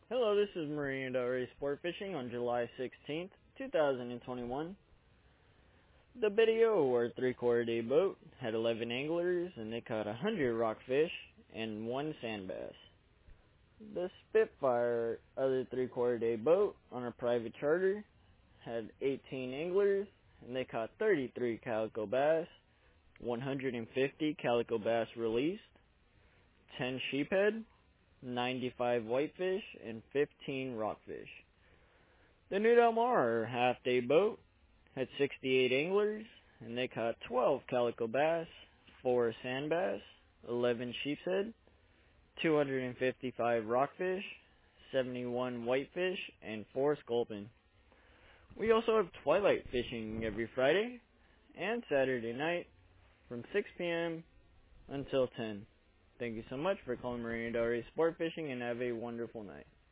Hello, this is Marina Del Rey Sport Fishing on July 16th, 2021. The video, or three-quarter day boat, had 11 anglers and they caught 100 rockfish and 1 sand bass. The Spitfire, other three-quarter day boat on a private charter, had 18 anglers and they caught 33 calico bass, 150 calico bass released, 10 sheephead, 95 whitefish, and 15 rockfish. The New Del Mar half-day boat had 68 anglers, and they caught 12 calico bass, 4 sand bass, 11 sheepshead, 255 rockfish, 71 whitefish, and 4 sculpin. We also have twilight fishing every Friday and Saturday night from 6 p.m. until 10. Thank you so much for calling Marina Del Rey Sport Fishing, and have a wonderful night.